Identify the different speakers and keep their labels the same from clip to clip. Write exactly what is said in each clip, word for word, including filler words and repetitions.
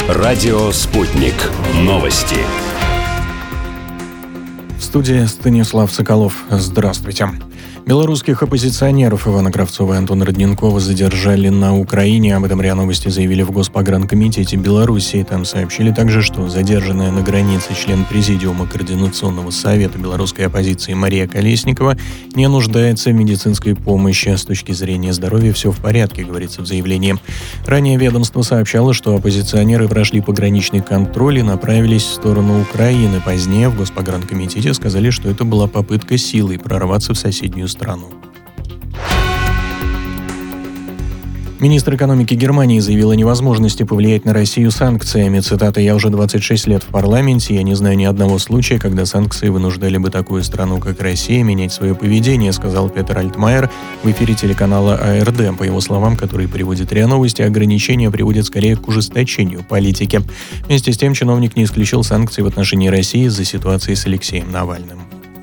Speaker 1: Радио «Спутник». Новости.
Speaker 2: В студии Станислав Соколов. Здравствуйте. Белорусских оппозиционеров Ивана Кравцова и Антона Родненкова задержали на Украине. Об этом РИА Новости заявили в Госпогранкомитете Белоруссии. Там сообщили также, что задержанная на границе член Президиума Координационного совета белорусской оппозиции Мария Колесникова не нуждается в медицинской помощи. С точки зрения здоровья все в порядке, говорится в заявлении. Ранее ведомство сообщало, что оппозиционеры прошли пограничный контроль и направились в сторону Украины. Позднее в Госпогранкомитете сказали, что это была попытка силой прорваться в соседнюю страну. страну. Министр экономики Германии заявил о невозможности повлиять на Россию санкциями. Цитата: «Я уже двадцать шесть лет в парламенте, я не знаю ни одного случая, когда санкции вынуждали бы такую страну, как Россия, менять свое поведение», сказал Петер Альтмайер в эфире телеканала А Эр Дэ. По его словам, которые приводит РИА Новости, ограничения приводят скорее к ужесточению политики. Вместе с тем чиновник не исключил санкции в отношении России из-за ситуации с Алексеем Навальным.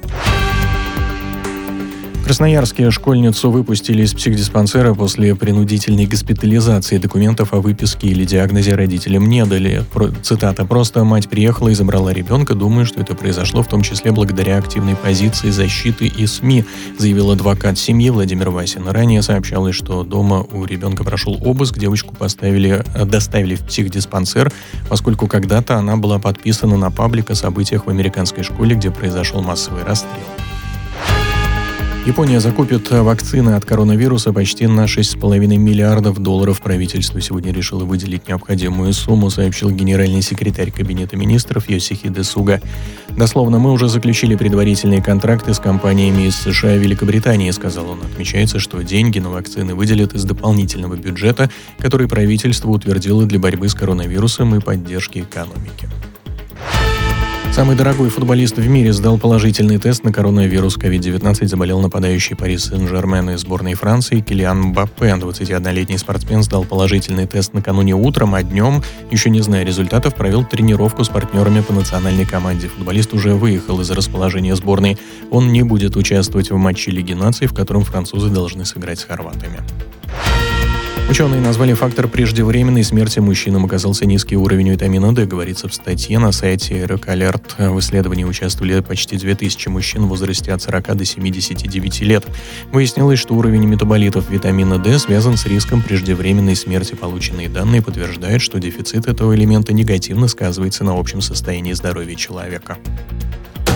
Speaker 2: В Красноярске школьницу выпустили из психдиспансера после принудительной госпитализации. Документов о выписке или диагнозе родителям не дали. Цитата: «Просто мать приехала и забрала ребенка. Думаю, что это произошло в том числе благодаря активной позиции защиты и СМИ», заявил адвокат семьи Владимир Васин. Ранее сообщалось, что дома у ребенка прошел обыск. Девочку поставили, доставили в психдиспансер, поскольку когда-то она была подписана на паблик о событиях в американской школе, где произошел массовый расстрел. Япония закупит вакцины от коронавируса почти на шесть с половиной миллиардов долларов. Правительство сегодня решило выделить необходимую сумму, сообщил генеральный секретарь Кабинета министров Йосихиде Суга. Дословно: «Мы уже заключили предварительные контракты с компаниями из США и Великобритании», сказал он. Отмечается, что деньги на вакцины выделят из дополнительного бюджета, который правительство утвердило для борьбы с коронавирусом и поддержки экономики. Самый дорогой футболист в мире сдал положительный тест на коронавирус. ковид девятнадцать заболел нападающий Пари Сен-Жермен из сборной Франции Килиан Мбаппе. двадцатиоднолетний спортсмен сдал положительный тест накануне утром, а днем, еще не зная результатов, провел тренировку с партнерами по национальной команде. Футболист уже выехал из расположения сборной. Он не будет участвовать в матче Лиги наций, в котором французы должны сыграть с хорватами. Ученые назвали фактор преждевременной смерти мужчинам оказался низкий уровень витамина Д, говорится в статье на сайте Рекалерт. В исследовании участвовали почти две тысячи мужчин в возрасте от сорока до семидесяти девяти лет. Выяснилось, что уровень метаболитов витамина Д связан с риском преждевременной смерти. Полученные данные подтверждают, что дефицит этого элемента негативно сказывается на общем состоянии здоровья человека.